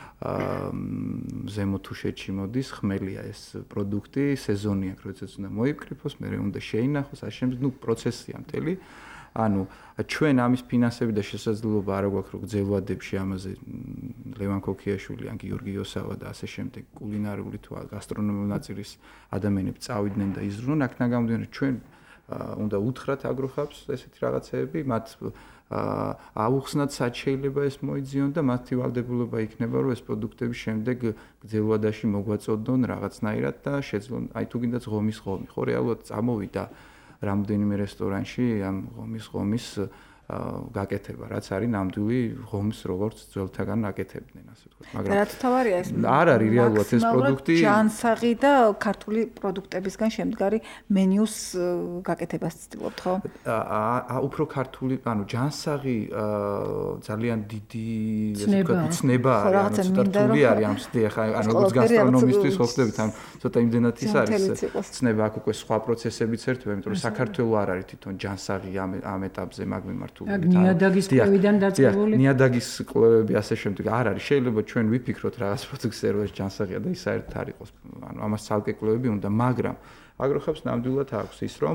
ზემო თუშეთში მოდის, ხმელია ეს პროდუქტი, სეზონია, როდესაც უნდა მოიფკრიფოს, მე უნდა შეინახოს, ასე პროცესია მთელი. ანუ ჩვენ ამის ფინანსები და შესაძლებლობა არ გვაქვს, რომ გრძელვადებში ამაზე ლევან ქოქიაშვილი, ან გიორგი ოსავა და ასე შემდეგ კულინარიული თუ გასტრონომიული ნაწილის ადამიანები წავიდნენ და იზრუნონ, აქ ნაგამოდიან ჩვენ უნდა უთხრათ აგროხაბს ესეთი რაღაცეები, მათ აუხსნათ სად შეიძლება ეს მოიძიონ და მათი ვალდებულება იქნება, რომ ეს პროდუქტები შემდეგ გრძელვადაში მოგვაწოდონ რაღაცნაირად და შეძლონ, აი თუ გინდათ ღომის ღომი, ხო რეალურად წამოვიდა რამდენიმე რესტორანში ამ ღომის გაკეთება, რაც არის ნამდვილი ღომის როგორც ძველთაგან აკეთებდნენ, ასე ვთქვათ. მაგრამ რაც თავარია ეს არ არის რეალურად ეს პროდუქტი ჯანსაღი და ქართული პროდუქტებისგან შემდგარი მენიუს გაკეთებას ცდილობთ, ხო? უფრო ქართული, ანუ ჯანსაღი ძალიან დიდი ესე ვთქვათ, ცნება არის, ცოტა არის ამ ხა ანუ როგორც გასტრონომისტვის ხო ხდებით, ან ცოტა იმდენად ის არის ცნება აქ უკვე სხვა პროცესებიც ერთვე, იმიტომ რომ საქართველოს არ არის თვითონ ჯანსაღი ამ ეტაპზე მაგ მიმართულებით. ნიადაგის კვლევიდან დაწყებული. ნიადაგის კვლევები ასე შემდეგ არ არის. შეიძლება ჩვენ ვიფიქროთ რაღაც პროდუქტზე რომ ეს ჯანსაღია და ის საერთოდ არ იყოს. ანუ ამას ცალკე კვლევები უნდა, მაგრამ აგროხაბს ნამდვილად აქვს ის რომ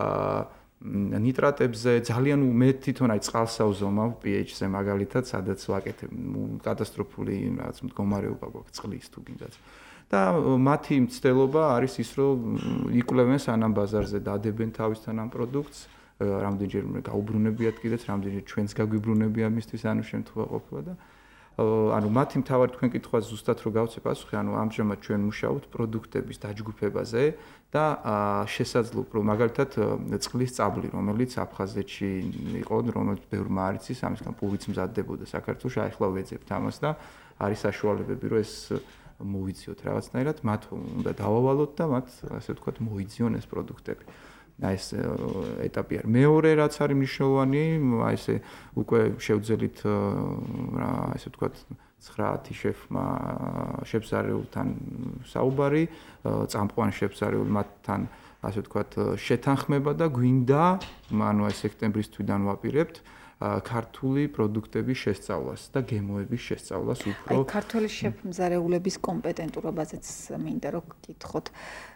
ნიტრატებზე ძალიან მე თვითონ აი წყალს ავზომავ pH-ზე მაგალითად, სადაც ვაკეთებ კატასტროფული რაღაც მდგომარეობა გვაქვს წყლის თუ გინდათ. და მათი მცდელობა არის ის რომ იკვლევენ სანამ ბაზარზე დადებენ თავისთან ამ პროდუქტს. რამდენჯერმე გაუბრუნებიათ კიდეც, რამდენჯერ ჩვენც გაგვიბრუნებია მისთვის ანუ შემთხვევა ყოფილა და ანუ მათი მთავარი თქვენ კითხვას ზუსტად რო გავცე პასუხი, ანუ ამჟამად ჩვენ მუშაობთ პროდუქტების დაჯგუფებაზე და შესაძლოა რომ მაგალითად წყლის წაბლი, რომელიც აფხაზეთში იყო, რომელიც ბევრმა არ იცის, ამისგან პურიც მზადდებოდა საქართველოში, ახლა ვეძებთ ამას და არის საშუალებები რომ ეს მოვიძიოთ რაღაცნაირად, მათ უნდა დავავალოთ და მათ ასე ვთქვათ მოიძიონ ეს პროდუქტები. აი ეს ეტაპი არის. მეორე რაც არის მნიშვნელოვანი, აი ესე უკვე შევძელით რა ესე ვთქვათ 9 შეფმა შეფსარეულთან საუბარი, წამყვან შეფსარეულ მათთან ასე ვთქვათ შეთანხმება და გვინდა, ანუ აი სექტემბრის თვიდან ვაპირებთ ქართული პროდუქტების შესწავლას და გემოების შესწავლას უფრო. აი ქართული შეფმზარეულების კომპეტენტურობაზეც მინდა რომ გკითხოთ.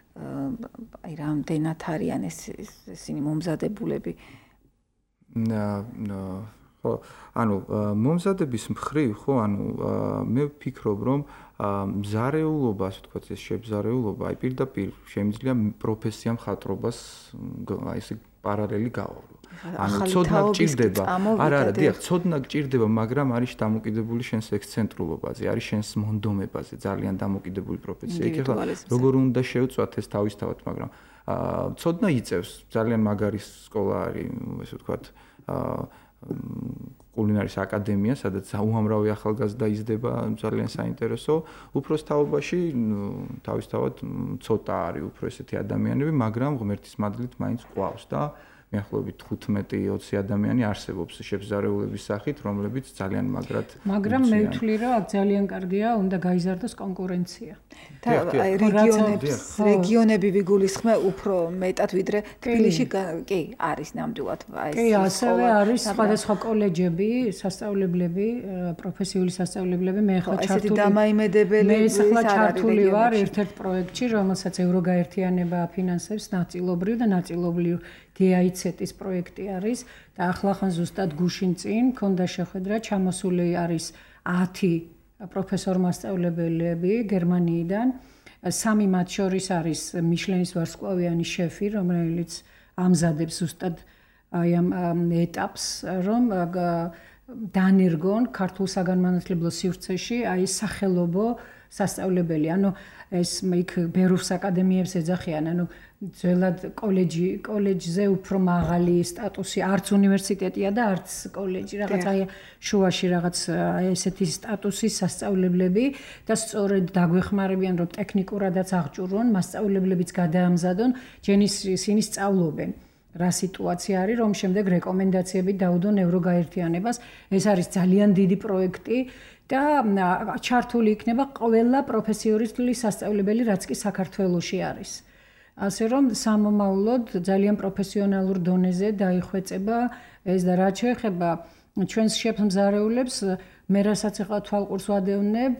აი რამდენად არიან ესენი მომზადებულები? ხო, ანუ მომზადების მხრივ, ხო, ანუ მე ვფიქრობ, რომ მზარეულობა, ასე ვთქვათ, ეს შებზარეულობა, აი პირდაპირ შემიძლია პროფესია მხატვრობას აი ესე პარალელი გავავრო. ანუ ცოდნა გჭირდება. არა, დიახ, ცოდნა გჭირდება, მაგრამ არის დამოკიდებული შენს ექსცენტრულობაზე, არის შენს მონდომებაზე, ძალიან დამოკიდებული პროფესია. იქ ახლა როგორ უნდა შევწვათ ეს თავისთავად, მაგრამ ცოდნა იწევს, ძალიან მაგარი სკოლა არის, ესე ვთქვათ, კულინარის აკადემია, სადაც უამრავი ახალგაზრდა იზრდება, ძალიან საინტერესო. უფროს თაობაში თავისთავად ცოტა არის უფრო ესეთი ადამიანები, მაგრამ ღმერთის მადლით მაინც ყავს და მიახლოებით 15-20 ადამიანი არსებობს შებზარეულების სახით, რომლებიც ძალიან მაგრად. მაგრამ მე ვთვლი, რომ აქ ძალიან კარგია, უნდა გაიზარდოს კონკურენცია. და აი რეგიონები ვიგულისხმე უფრო მეტად ვიდრე თბილისში კი არის ნამდვილად აი ეს. კი, ასევე არის სხვადასხვა კოლეჯები, სასწავლებლები, პროფესიული სასწავლებლები, მე ხა ჩართული. ესეთი დამაიმედებელი მე ახლა ჩართული ვარ ერთ-ერთ პროექტში, რომელსაც ევროგაერთიანება აფინანსებს ნაწილობრივ და ნაწილობრივ GIZ-ის პროექტი არის და ახლა ხან ზუსტად გუშინ წინ მქონდა შეხვედრა, ჩამოსული არის 10 პროფესორ-მასწავლებლები გერმანიიდან. 3 მათ შორის არის მიშლენის ვარსკვლავიანი შეფი, რომელიც ამზადებს ზუსტად აი ამ ეტაპს, რომ დანერგონ ქართულ საგანმანათლებლო სივრცეში აი სახელობო სასწავლებელი. ანუ ეს იქ ბერუს აკადემიებს ეძახიან, ანუ ძველად კოლეჯზე უფრო მაღალი სტატუსი, არც უნივერსიტეტია და არც კოლეჯი, რაღაც აი შუაში რაღაც ესეთი სტატუსის სასწავლებლები და სწორედ დაგვეხმარებიან, რომ ტექნიკურადაც აღჭურვონ, მასწავლებლებიც გადაამზადონ, ჯენისინი სწავლობენ. რა სიტუაცია არის, რომ შემდეგ რეკომენდაციები დაუდონ ევროგაერთიანებას. ეს არის ძალიან დიდი პროექტი და ჩართული იქნება ყველა პროფესიული სასწავლებელი, რაც კი საქართველოში არის. ასე რომ სამომავლოდ ძალიან პროფესიონალურ დონეზე დაიხვეწება ეს და რაც შეეხება ჩვენს შეფმზარეულებს, მე რასაც ახლა თვალყურს ვადევნებ,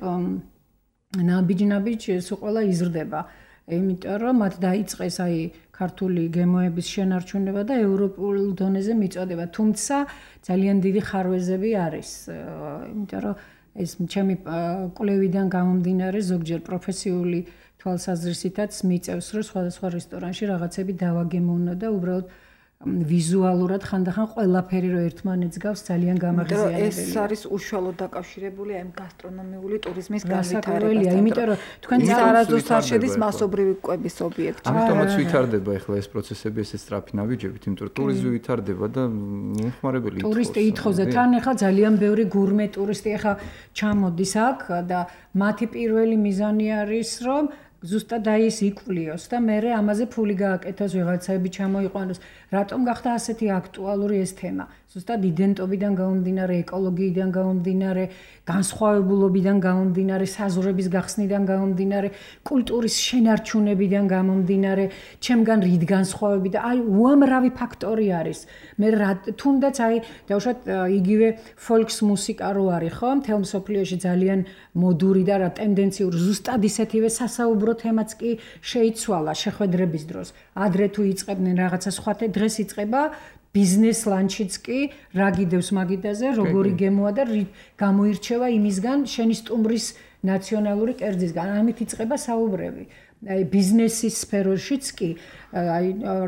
ნაბიჯ ეს ყველა იზრდება. იმიტომ რომ მათ დაიწყეს აი ქართული გემოების შენარჩუნება და ევროპულ დონეზე მიწოდება. თუმცა ძალიან დიდი ხარვეზები არის. იმიტომ რომ ეს ჩემი კვლევიდან გამომდინარე ზოგჯერ პროფესიული თვალსაზრისითაც მიწევს, რომ სხვადასხვა რესტორანში რაღაცები დავაგემოვნო და უბრალოდ ვიზუალურად ხანდახან ყველაფერი რო ერთმანეთს გავს ძალიან გამაღიზიანებელია. ეს არის უშუალოდ დაკავშირებული ამ გასტრონომიული ტურიზმის განვითარებასთან. იმიტომ რომ თქვენ არასდროს არ შედის მასობრივი კვების ობიექტი. ამიტომაც ვითარდება ახლა ეს პროცესები ესე სწრაფი ნაბიჯებით, იმიტომ რომ ტურიზმი ვითარდება და მომხმარებელი ითხოვს. ტურისტი ითხოვს, თან ახლა ძალიან ბევრი გურმე ტურისტი ახლა ჩამოდის აქ და მათი პირველი მიზანი არის, რომ ზუსტად აი ეს იკვლიოს და მე ამაზე ფული გააკეთოს, ვიღაცები ჩამოიყვანოს. რატომ გახდა ასეთი აქტუალური ეს თემა? ზუსტად იდენტობიდან გამომდინარე, ეკოლოგიიდან გამომდინარე, განსხვავებულობიდან გამომდინარე, საზღვრების გახსნიდან გამომდინარე, კულტურის შენარჩუნებიდან გამომდინარე, ჩემგან რით განსხვავები და აი უამრავი ფაქტორი არის. მე თუნდაც აი დავუშვათ იგივე ფოლკს მუსიკა რო არის, ხო? მთელ მსოფლიოში ძალიან მოდური და რა ტენდენციური ზუსტად ისეთივე სასაუბრო თემაც კი შეიცვალა შეხვედრების დროს. ადრე თუ იწყებდნენ რაღაცა სხვა დღეს იწყება ბიზნეს ლანჩიც კი რა გიდევს მაგიდაზე, როგორი გემოა და გამოირჩევა იმისგან შენი სტუმრის ნაციონალური კერძისგან. ამით იწყება საუბრები. აი ბიზნესის სფეროშიც კი აი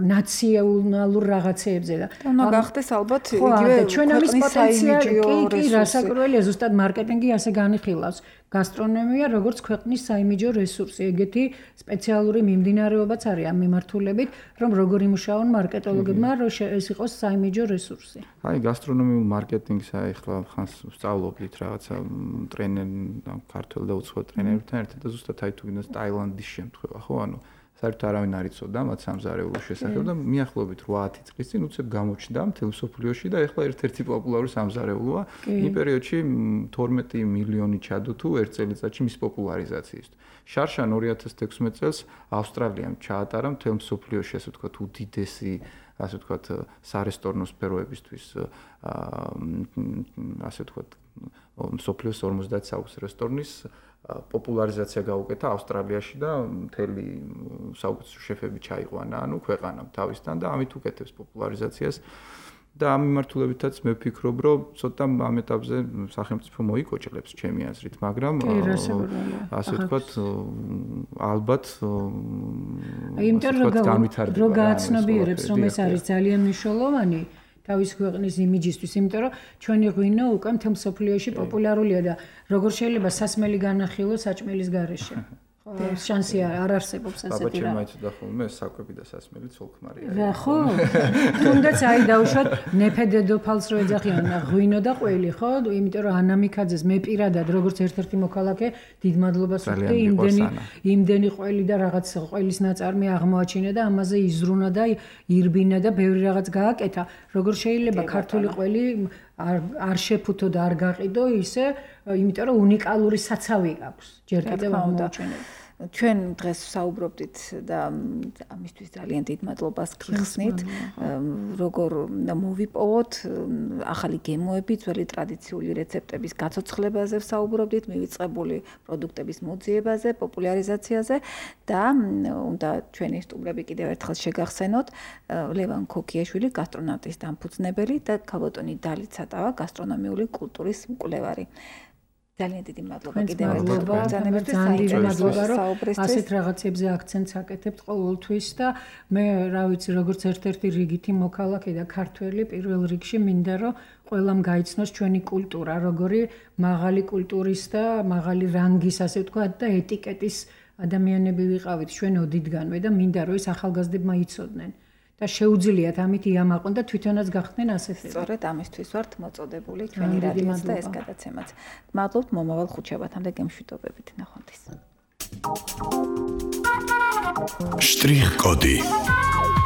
ნაციონალურ რაღაცეებზე და უნდა გახდეს ალბათ იგივე ჩვენების პოტენციალი კი რასაკვირველია ზუსტად მარკეტინგი ასე განიხილავს გასტრონომია როგორც ქვეყნის საიმიჯო რესურსი ეგეთი სპეციალური მიმდინარეობაც არის ამ მიმართულებით რომ როგორ იმუშაონ მარკეტოლოგებმა რომ ეს იყოს საიმიჯო რესურსი აი გასტრონომიულ მარკეტინგს ახლა ხანს ვსწავლობთ რაღაცა ტრენერ ქართულ და უცხო ტრენერებთან ერთად და ზუსტად აი თუ გინდას ტაილანდის შემთხვევა ხო ანუ საერთოდ არავინ არ იცოდა მათ სამზარეულოს შესახებ და მიახლოებით 8-10 წლის წინ უცებ გამოჩნდა მთელ სოფლიოში და ეხლა ერთ-ერთი პოპულარული სამზარეულოა. იმ პერიოდში 12 მილიონი ჩადო თუ ერთ წელიწადში მის პოპულარიზაციისთვის. შარშან 2016 წელს ავსტრალიამ ჩაატარა მთელ სოფლიოში ასე ვთქვათ უდიდესი ასე ვთქვათ სარესტორნო სფეროებისთვის ასე ვთქვათ სოფლიოს 50 საუკუნის რესტორნის პოპულარიზაცია გაუკეთა ავსტრალიაში და მთელი საუკეთესო შეფები ჩაიყვანა, ანუ ქვეყანამ თავისთან და ამით უკეთებს პოპულარიზაციას. და ამ მიმართულებითაც მე ვფიქრობ, რომ ცოტა ამ ეტაპზე სახელმწიფო მოიკოჭლებს ჩემი აზრით, მაგრამ ასე ვთქვათ, ალბათ იმიტომ რომ გააცნობიერებს, რომ ეს არის ძალიან მნიშვნელოვანი თავის ქვეყნის იმიჯისთვის, იმიტომ რომ ჩვენი ღვინო უკვე მთელ მსოფლიოში პოპულარულია და როგორ შეიძლება სასმელი განახილოს საჭმელის გარეშე. შანსი არ არსებობს ასეთი რა. ბაბა ჩემაიცოდა ხოლმე საკვები და სასმელი ცოლქმარია. რა ხო? თუნდაც აი დაუშვათ ნეფე დედოფალს რო ეძახიან ღვინო და ყველი, ხო? იმიტომ რომ ანა მიქაძეს მე პირადად როგორც ერთ-ერთი მოქალაქე დიდ მადლობას ვუხდი იმდენი ყველი და რაღაც ყველის ნაწარმი აღმოაჩინა და ამაზე იზრუნა და ირბინა და ბევრი რაღაც გააკეთა. როგორ შეიძლება ქართული ყველი არ შეფუთო და არ გაყიდო ისე, იმიტომ რომ უნიკალური საცავი აქვს. ჯერ კიდევ აღმოაჩენილი. ჩვენ დღეს ვსაუბრობდით და ამისთვის ძალიან დიდ მადლობას გიხსნით. როგორ მოვიპოვოთ ახალი გემოები, ძველი ტრადიციული რეცეპტების გაცოცხლებაზე ვსაუბრობდით, მივიწყებული პროდუქტების მოძიებაზე, პოპულარიზაციაზე და უნდა ჩვენი სტუმრები კიდევ ერთხელ შეგახსენოთ ლევან ქოქიაშვილი, გასტრონავტის დამფუძნებელი და ქალბატონი დალი ცატავა, გასტრონომიული კულტურის მკვლევარი. ძალიან დიდი მადლობა კიდევ ერთხელ ბრძანებისთვის. ძალიან დიდი მადლობა, რომ ასეთ რაღაცებზე აქცენტს აკეთებთ ყოველთვის და მე რა ვიცი, როგორც ერთ-ერთი რიგითი მოქალაქე და ქართველი პირველ რიგში მინდა რომ ყველამ გაიცნოს ჩვენი კულტურა, როგორი მაღალი კულტურის და მაღალი რანგის, ასე ვთქვათ, და ეტიკეტის ადამიანები ვიყავით ჩვენ ოდითგანვე და მინდა რომ ეს ახალგაზრდებმა იცოდნენ. და შეუძლიათ ამით იამაყონ და თვითონაც გახდნენ ასეთები. სწორედ ამისთვის ვართ მოწოდებული ჩვენი რადიოც და ეს გადაცემაც. მადლობთ მომავალ ხუთშაბათამდე გემშვიდობებით. ნახვამდის. შტრიხ კოდი